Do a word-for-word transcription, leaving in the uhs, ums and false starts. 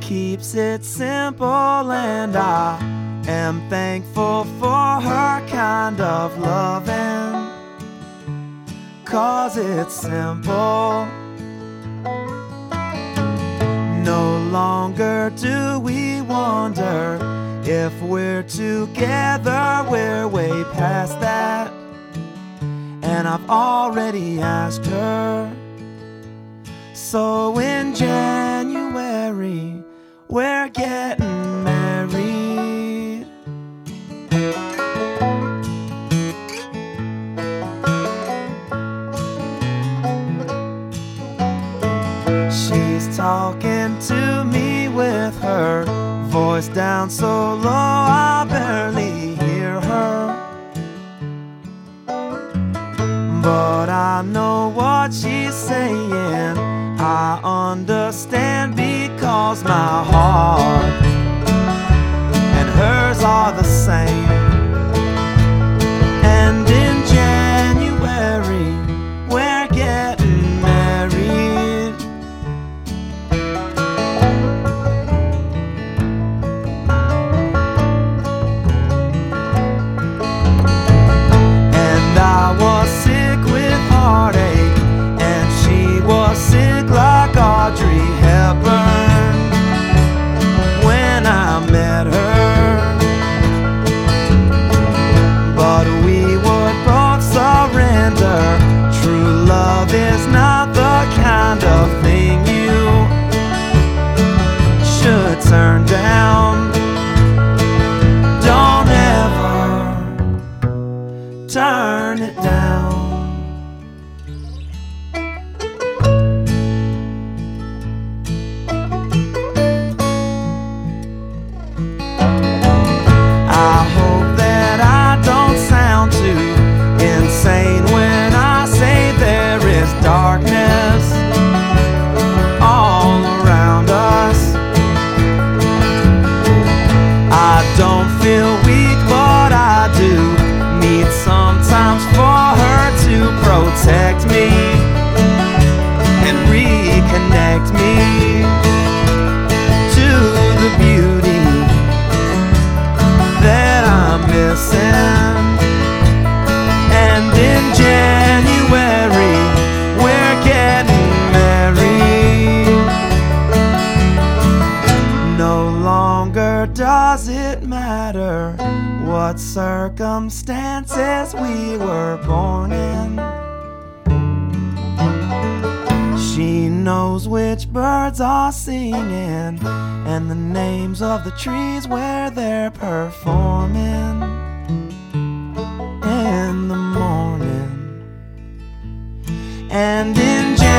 keeps it simple, and I am thankful for her kind of loving, 'cause it's simple. No longer do we wonder if we're together, we're way past that. And I've already asked her. So in January, we're getting married. She's talking to me with her voice down so low I barely hear her. But I know what she's saying, I understand, because my heart and hers are the same. And in January, we're getting married. And I was sick with heartache, and she was sick like Audrey Hepburn when I met her. But we would both surrender. True love is not the kind of thing you should turn down. Don't ever turn it down. I hope that I don't sound too insane when I say there is darkness all around us. I don't feel weak, but I do need sometimes for her to protect me and reconnect me to the beauty that I'm missing. And in January, we're getting married. No longer does it matter what circumstances we were born in. She knows which birds are singing and the names of the trees where they're performing in the morning. And in January,